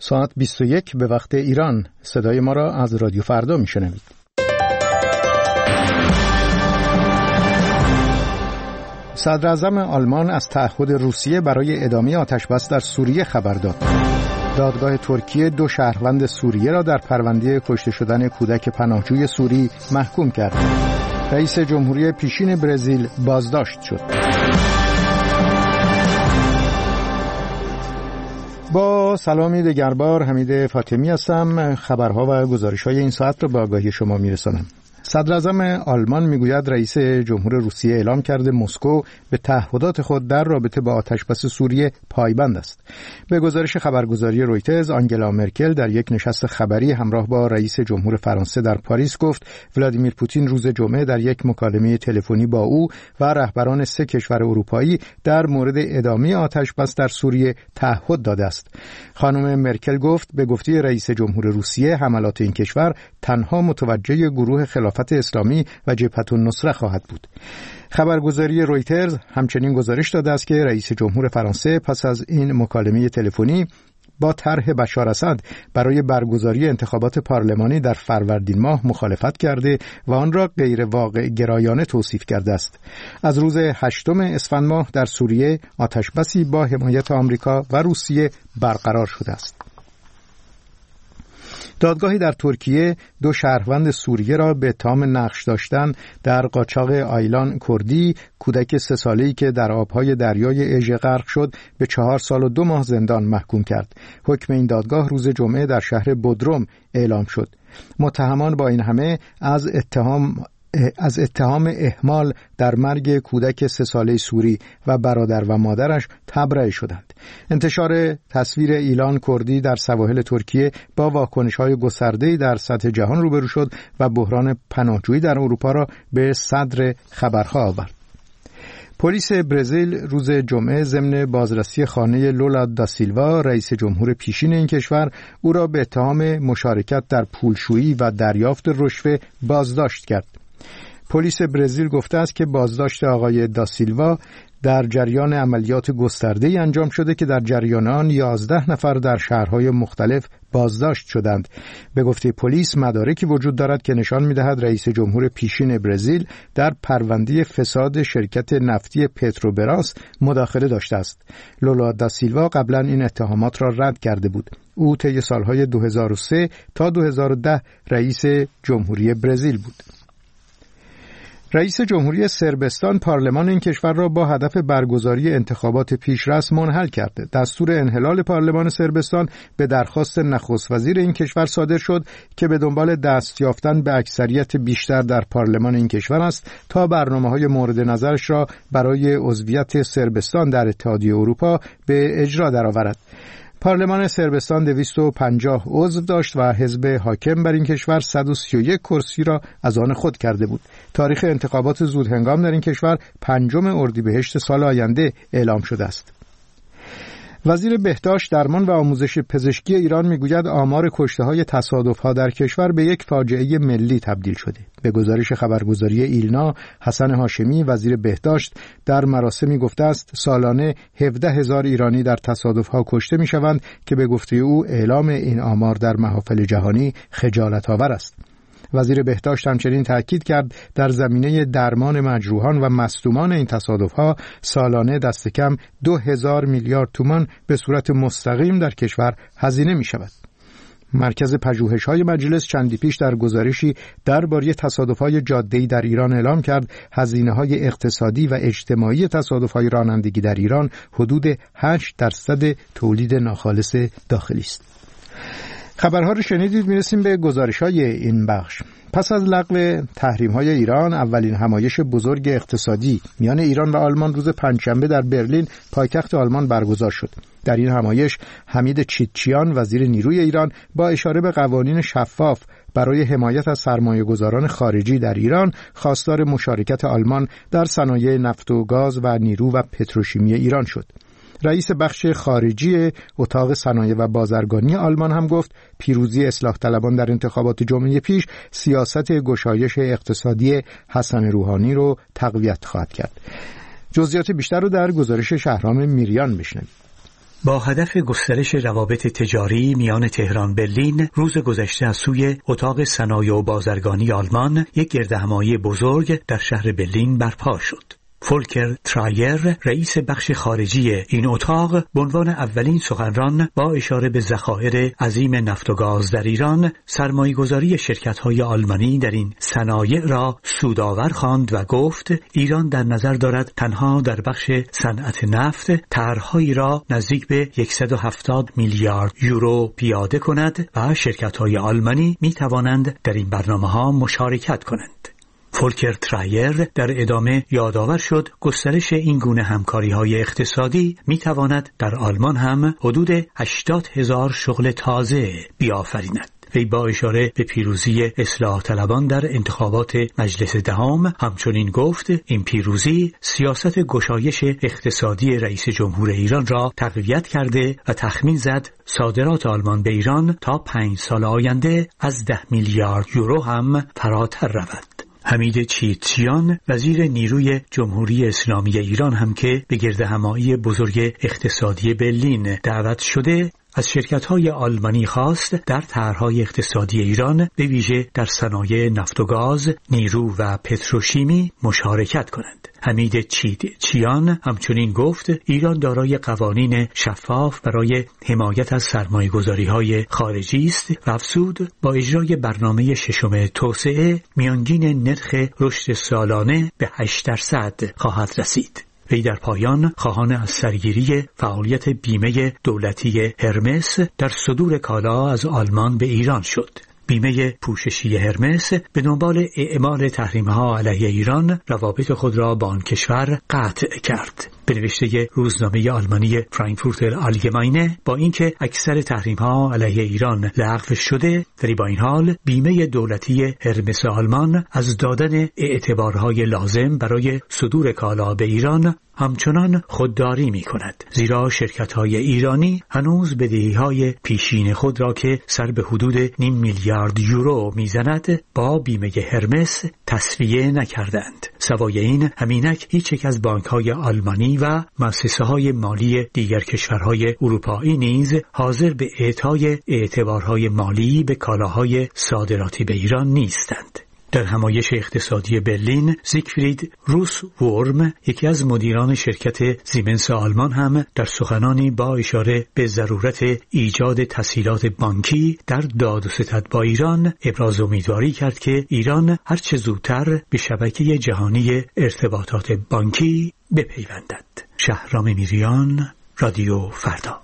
ساعت 21 به وقت ایران. صدای ما را از رادیو فردا میشنوید. صدر اعظم آلمان از تعهد روسیه برای ادامه آتش‌بس در سوریه خبر داد. دادگاه ترکیه 2 شهروند سوریه را در پرونده کشته شدن کودک پناهجوی سوری محکوم کرد. رئیس جمهوری پیشین برزیل بازداشت شد. با سلامی دگربار، حمید فاطمی هستم. خبرها و گزارش‌های این ساعت را به آگاهی شما میرسانم. صدر اعظم آلمان میگوید رئیس جمهور روسیه اعلام کرده مسکو به تعهدات خود در رابطه با آتش‌بس سوریه پایبند است. به گزارش خبرگزاری رویترز، آنگلا مرکل در یک نشست خبری همراه با رئیس جمهور فرانسه در پاریس گفت ولادیمیر پوتین روز جمعه در یک مکالمه تلفنی با او و رهبران 3 کشور اروپایی در مورد ادامه آتش‌بس در سوریه تعهد داده است. خانم مرکل گفت به گفته رئیس جمهور روسیه حملات این کشور تنها متوجه گروه خلافت اسلامی و جبهة النصره خواهد بود. خبرگزاری رویترز همچنین گزارش داده است که رئیس جمهور فرانسه پس از این مکالمه تلفنی با طرح بشار اسد برای برگزاری انتخابات پارلمانی در فروردین ماه مخالفت کرده و آن را غیر واقع گرایانه توصیف کرده است. از روز 8 اسفند ماه در سوریه آتش‌بسی با حمایت آمریکا و روسیه برقرار شده است. دادگاهی در ترکیه 2 شهروند سوریه را به اتهام نقش داشتن در قاچاق آیلان کردی، کودک 3 ساله‌ای که در آبهای دریای اژه غرق شد، به 4 سال و 2 ماه زندان محکوم کرد. حکم این دادگاه روز جمعه در شهر بودروم اعلام شد. متهمان با این همه از اتهام اهمال در مرگ کودک 3 ساله سوری و برادر و مادرش تبرئه شدند. انتشار تصویر ایلان کردی در سواحل ترکیه با واکنش‌های گسترده‌ای در سطح جهان روبرو شد و بحران پناهجویی در اروپا را به صدر خبرها آورد. پلیس برزیل روز جمعه ضمن بازرسی خانه لولا دا سیلوا، رئیس جمهور پیشین این کشور، او را به اتهام مشارکت در پولشویی و دریافت رشوه بازداشت کرد. پلیس برزیل گفته است که بازداشت آقای دا سیلوا در جریان عملیات گسترده‌ای انجام شده که در جریان آن 11 نفر در شهرهای مختلف بازداشت شدند. به گفته پلیس مدارکی وجود دارد که نشان می‌دهد رئیس جمهور پیشین برزیل در پرونده فساد شرکت نفتی پتروبراس مداخله داشته است. لولا دا سیلوا قبلا این اتهامات را رد کرده بود. او طی سالهای 2003 تا 2010 رئیس جمهوری برزیل بود. رئیس جمهوری صربستان پارلمان این کشور را با هدف برگزاری انتخابات پیشرس منحل کرده. دستور انحلال پارلمان صربستان به درخواست نخست وزیر این کشور صادر شد که به دنبال دست یافتن به اکثریت بیشتر در پارلمان این کشور است تا برنامه‌های مورد نظرش را برای عضویت صربستان در اتحادیه اروپا به اجرا درآورد. پارلمان صربستان 250 عضو داشت و حزب حاکم بر این کشور 131 کرسی را از آن خود کرده بود. تاریخ انتخابات زودهنگام در این کشور 5 اردیبهشت سال آینده اعلام شده است. وزیر بهداشت، درمان و آموزش پزشکی ایران میگوید آمار کشته‌های تصادف‌ها در کشور به یک فاجعه ملی تبدیل شده. به گزارش خبرگزاری ایلنا، حسن هاشمی وزیر بهداشت در مراسمی گفته است سالانه 17,000 ایرانی در تصادف‌ها کشته می‌شوند که به گفته او اعلام این آمار در محافل جهانی خجالت‌آور است. وزیر بهداشت همچنین تاکید کرد در زمینه درمان مجروحان و مصدومان این تصادف‌ها سالانه دست کم 2,000 میلیارد تومان به صورت مستقیم در کشور هزینه می‌شود. مرکز پژوهش‌های مجلس چندی پیش در گزارشی درباره تصادف‌های جاده‌ای در ایران اعلام کرد هزینه‌های اقتصادی و اجتماعی تصادف‌های رانندگی در ایران حدود 8% تولید ناخالص داخلی است. خبرها رو شنیدید. میرسیم به گزارش‌های این بخش. پس از لغو تحریم‌های ایران، اولین همایش بزرگ اقتصادی میان ایران و آلمان روز پنجشنبه در برلین، پایتخت آلمان برگزار شد. در این همایش حمید چیتچیان وزیر نیروی ایران با اشاره به قوانین شفاف برای حمایت از سرمایه‌گذاران خارجی در ایران خواستار مشارکت آلمان در صنایع نفت و گاز و نیرو و پتروشیمی ایران شد. رئیس بخش خارجی اتاق صنایع و بازرگانی آلمان هم گفت پیروزی اصلاح طلبان در انتخابات جمعه پیش سیاست گشایش اقتصادی حسن روحانی رو تقویت خواهد کرد. جزئیات بیشتر رو در گزارش شهرام میریان بشنوید. با هدف گسترش روابط تجاری میان تهران برلین روز گذشته از سوی اتاق صنایع و بازرگانی آلمان یک گردهمایی بزرگ در شهر برلین برپا شد. فولکر ترایر رئیس بخش خارجی این اتاق به عنوان اولین سخنران با اشاره به ذخایر عظیم نفت و گاز در ایران سرمایه‌گذاری شرکت‌های آلمانی در این صنایع را سودآور خواند و گفت ایران در نظر دارد تنها در بخش صنعت نفت طرح‌هایی را نزدیک به 170 میلیارد یورو پیاده کند و شرکت‌های آلمانی می‌توانند در این برنامه‌ها مشارکت کنند. فولکر ترایر در ادامه یادآور شد گسترش این گونه همکاری‌های اقتصادی می‌تواند در آلمان هم حدود 80,000 شغل تازه بیافریند. وی با اشاره به پیروزی اصلاح طلبان در انتخابات مجلس دهم همچنین گفت این پیروزی سیاست گشایش اقتصادی رئیس جمهور ایران را تقویت کرده و تخمین زد صادرات آلمان به ایران تا 5 سال آینده از 10 میلیارد یورو هم فراتر رود. حمید چیتچیان وزیر نیروی جمهوری اسلامی ایران هم که به گردهمایی بزرگ اقتصادی برلین دعوت شده از شرکت‌های آلمانی خواست در طرح‌های اقتصادی ایران به ویژه در صنایع نفت و گاز، نیرو و پتروشیمی مشارکت کنند. حمید چیتچیان همچنین گفت ایران دارای قوانین شفاف برای حمایت از سرمایه‌گذاری‌های خارجی است و افزود با اجرای برنامه ششم توسعه میانگین نرخ رشد سالانه به 8% خواهد رسید. وی در پایان خواهان از سرگیری فعالیت بیمه دولتی هرمس در صدور کالا از آلمان به ایران شد. بیمه پوششی هرمس به دنبال اعمال تحریم‌ها علیه ایران روابط خود را با آن کشور قطع کرد. به نوشته روزنامه آلمانی فرانکفورتر آلگماینه با اینکه اکثر تحریم‌ها علیه ایران لغو شده، ولی با این حال بیمه دولتی هرمس آلمان از دادن اعتبارهای لازم برای صدور کالا به ایران همچنان خودداری می کند، زیرا شرکت‌های ایرانی هنوز بدهی‌های پیشین خود را که سر به حدود 0.5 میلیارد یورو میزند با بیمه هرمس تسویه نکردند. سوای این همینک هیچ یک از بانک‌های آلمانی و مؤسسه‌های مالی دیگر کشورهای اروپایی نیز حاضر به اعطای اعتبارهای مالی به کالاهای صادراتی به ایران نیستند. در همایش اقتصادی برلین زیگفرید روسورم یکی از مدیران شرکت زیمنس آلمان هم در سخنانی با اشاره به ضرورت ایجاد تسهیلات بانکی در داد و ستد با ایران ابراز امیدواری کرد که ایران هرچه زودتر به شبکه جهانی ارتباطات بانکی بپیوندد. شهرام میریان، رادیو فردا.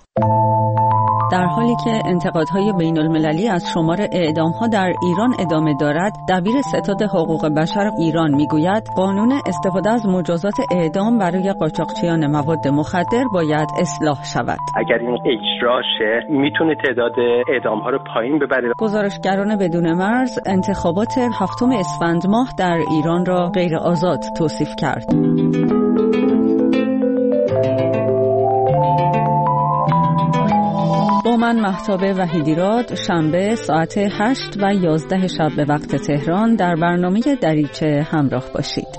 در حالی که انتقادهای بین المللی از شمار اعدامها در ایران ادامه دارد، دبیر ستاد حقوق بشر ایران میگوید قانون استفاده از مجازات اعدام برای قاچاقچیان مواد مخدر باید اصلاح شود. اگر این اجرا شه میتونه تعداد اعدامها رو پایین ببره. گزارشگران بدون مرز انتخابات 7 اسفند ماه در ایران را غیر آزاد توصیف کرد. با من مهتاب وحیدیراد شنبه ساعت 8 و 11 شب به وقت تهران در برنامه دریچه همراه باشید.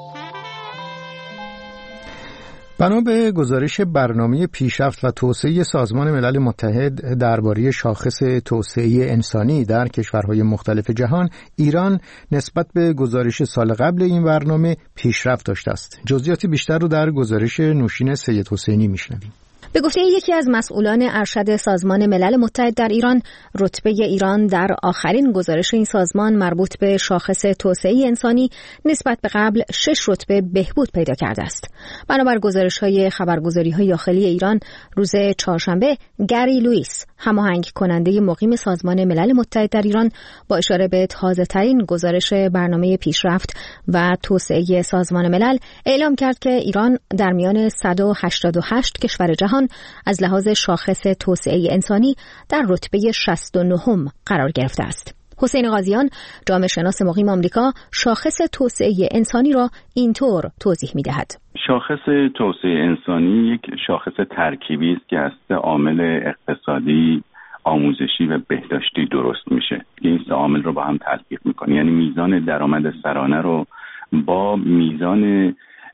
بنا به گزارش برنامه پیشرفت و توسعه سازمان ملل متحد درباره شاخص توسعه انسانی در کشورهای مختلف جهان، ایران نسبت به گزارش سال قبل این برنامه پیشرفت داشته است. جزئیات بیشتر رو در گزارش نوشین سید حسینی میشنویم. به گفته یکی از مسئولان ارشد سازمان ملل متحد در ایران، رتبه ایران در آخرین گزارش این سازمان مربوط به شاخص توسعه انسانی نسبت به قبل 6 رتبه بهبود پیدا کرده است. بنابر گزارش‌های خبرگزاری‌های داخلی ایران، روز چهارشنبه گری لوئیس، هماهنگ کننده مقیم سازمان ملل متحد در ایران، با اشاره به تازه‌ترین گزارش برنامه پیشرفت و توسعه سازمان ملل اعلام کرد که ایران در میان 188 کشور جهان از لحاظ شاخص توسعه انسانی در رتبه 69 قرار گرفته است. حسین قاضیان، جامعه شناس مقیم آمریکا، شاخص توسعه انسانی را اینطور توضیح می‌دهد. شاخص توسعه انسانی یک شاخص ترکیبی است که از عامل اقتصادی، آموزشی و بهداشتی درست میشه. این سه عامل رو با هم تطبیق می‌کنه. یعنی میزان درآمد سرانه رو با میزان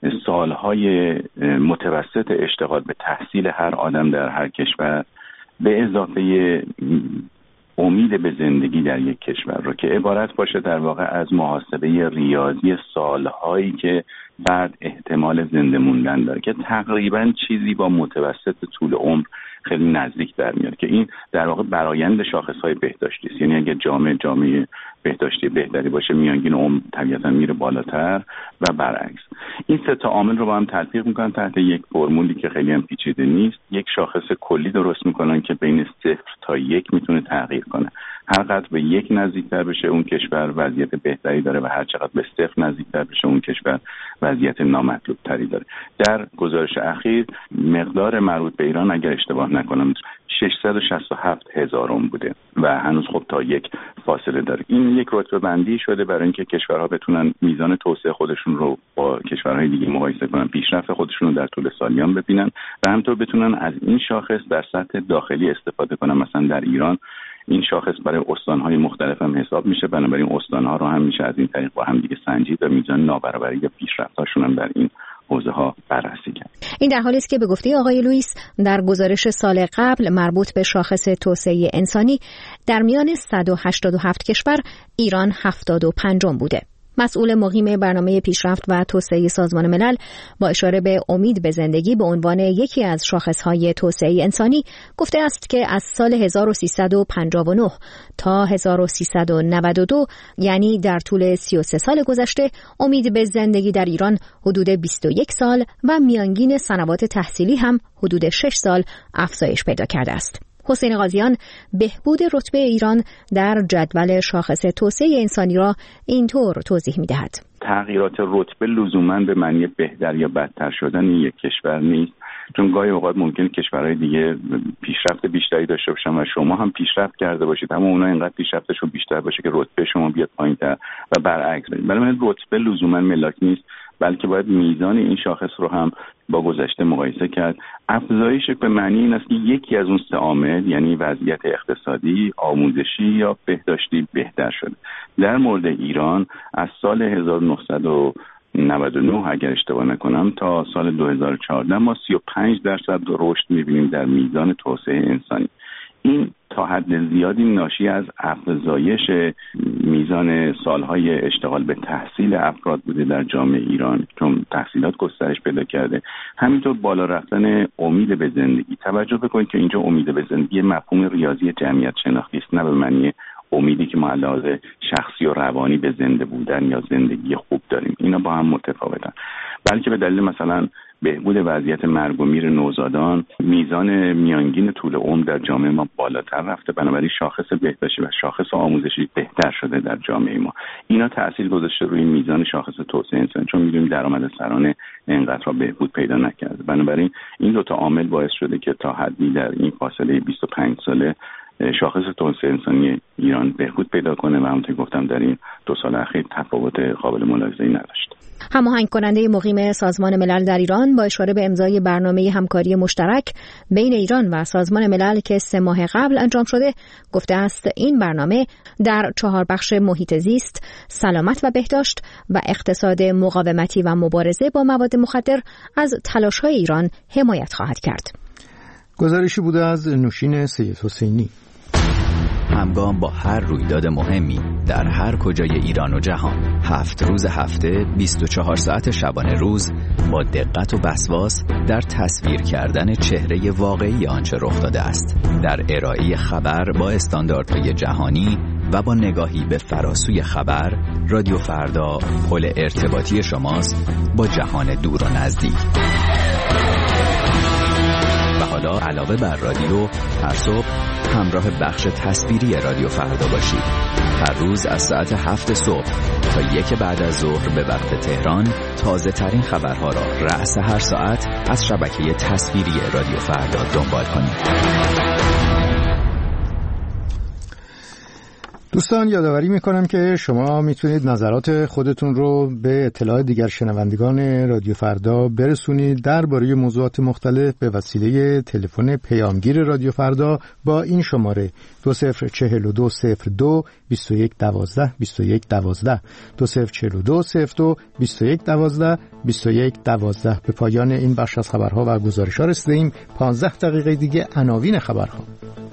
سالهای متوسط اشتغال به تحصیل هر آدم در هر کشور به اضافه امید به زندگی در یک کشور رو که عبارت باشه در واقع از محاسبه ریاضی سالهایی که بعد احتمال زنده موندن داره که تقریبا چیزی با متوسط طول عمر خیلی نزدیک در میاد که این در واقع برآیند شاخص‌های بهداشتی است. یعنی اگه جامعه بهداشتی بهتری باشه میانگین عمر طبیعتاً میره بالاتر و برعکس. این سه تا عامل رو با هم تطبیق میکنن تحت یک فرمولی که خیلی هم پیچیده نیست. یک شاخص کلی درست میکنن که بین 0 تا 1 میتونه تغییر کنه. هر قدر به 1 نزدیکتر بشه اون کشور وضعیت بهتری داره و هر چقدر به 0 نزدیکتر بشه اون کشور وضعیت نامطلوب تری داره. در گزارش اخیر مقدار مربوط به ایران اگر اشتباه نکنم 667,000 بوده و هنوز خب تا 1 فاصله داره. این یک رتبه بندی شده برای اینکه کشورها بتونن میزان توسعه خودشون رو با کشورهای دیگه مقایسه کنن، پیشرفت خودشون رو در طول سالیان ببینن و همینطور بتونن از این شاخص در سطح داخلی استفاده کنن. مثلا در ایران این شاخص برای استان‌های مختلف هم حساب میشه، بنابراین استان‌ها رو هم میشه از این طریق با هم دیگه سنجید و میزان نابرابری یا پیشرفت‌هاشون هم در این حوزه‌ها بررسی کرد. این در حالی است که به گفته آقای لوئیس در گزارش سال قبل مربوط به شاخص توسعه انسانی در میان 187 کشور ایران 75م بوده. مسئول مقیم برنامه پیشرفت و توسعه سازمان ملل با اشاره به امید به زندگی به عنوان یکی از شاخص‌های توسعه انسانی گفته است که از سال 1359 تا 1392 یعنی در طول 33 سال گذشته امید به زندگی در ایران حدود 21 سال و میانگین سنوات تحصیلی هم حدود 6 سال افزایش پیدا کرده است. حسین قاضیان بهبود رتبه ایران در جدول شاخص توسعه انسانی را اینطور توضیح می‌دهد. تغییرات رتبه لزوماً به معنی بهتر یا بدتر شدن یک کشور نیست، چون گاهی اوقات ممکنه کشورهای دیگه پیشرفت بیشتری داشته باشن و شما هم پیشرفت کرده باشید اما اونها اینقدر پیشرفتشون بیشتر باشه که رتبه شما بیاد پایین‌تر و برعکس. بنابراین رتبه لزوماً ملاک نیست، بلکه باید میزان این شاخص رو هم با گذشته مقایسه کرد. افزایش به معنی این است که یکی از اون سه عامل یعنی وضعیت اقتصادی، آموزشی یا بهداشتی بهتر شده. در مورد ایران از سال 1999 اگر اشتباه نکنم تا سال 2014 ما 35% رشد می‌بینیم در میزان توسعه انسانی. این تا حد زیادی ناشی از افزایش میزان سالهای اشتغال به تحصیل افراد بوده در جامعه ایران، چون تحصیلات گسترش پیدا کرده. همینطور بالا رفتن امید به زندگی. توجه بکنید که اینجا امید به زندگی مفهوم ریاضی جمعیت شناختی است، نه به معنی امیدی که ما علاوه شخصی و روانی به زنده بودن یا زندگی خوب داریم. اینا با هم متفاوتن، بلکه به دلیل مثلا بهبود وضعیت مرگ و میر نوزادان، میزان میانگین طول عمر در جامعه ما بالاتر رفته، بنابراین شاخص بهداشتی و شاخص آموزشی بهتر شده در جامعه ما. اینا تأثیر گذاشته روی میزان شاخص توسعه انسانی، چون می‌دونیم درآمد سرانه اینقدر بهبود پیدا نکرده. بنابراین این دو تا عامل باعث شده که تا حدی در این فاصله 25 ساله شاخص توسعه انسانی ایران بهبود پیدا کنه و همونطور گفتم در این 2 سال اخیر تفاوت قابل ملاحظه‌ای نداشت. هماهنگ کننده مقیم سازمان ملل در ایران با اشاره به امضای برنامه همکاری مشترک بین ایران و سازمان ملل که 3 ماه قبل انجام شده گفته است این برنامه در 4 بخش محیط زیست، سلامت و بهداشت و اقتصاد مقاومتی و مبارزه با مواد مخدر از تلاش‌های ایران حمایت خواهد کرد. گزارشی بوده از نوشین سید حسینی. همگام با هر رویداد مهمی در هر کجای ایران و جهان، 7 روز هفته 24 ساعت شبانه روز با دقت و وسواس در تصویر کردن چهره واقعی آنچه رخ داده است، در ارائه خبر با استانداردهای جهانی و با نگاهی به فراسوی خبر. رادیو فردا پل ارتباطی شماست با جهان دور و نزدیک. و حالا علاوه بر رادیو هر صبح همراه بخش تصویری رادیو فردا باشید. هر روز از ساعت 7 صبح تا 1 بعد از ظهر به وقت تهران تازه ترین خبرها را رأس هر ساعت از شبکه تصویری رادیو فردا دنبال کنید. دوستان یادآوری میکنم که شما میتونید نظرات خودتون رو به اطلاع دیگر شنوندگان رادیو فردا برسونید درباره موضوعات مختلف به وسیله تلفن پیامگیر رادیو فردا با این شماره 204202 2112 2112 204202 2112 2112. به پایان این بخش از خبرها و گزارش‌ها رسیدیم. 15 دقیقه دیگه عناوین خبرها.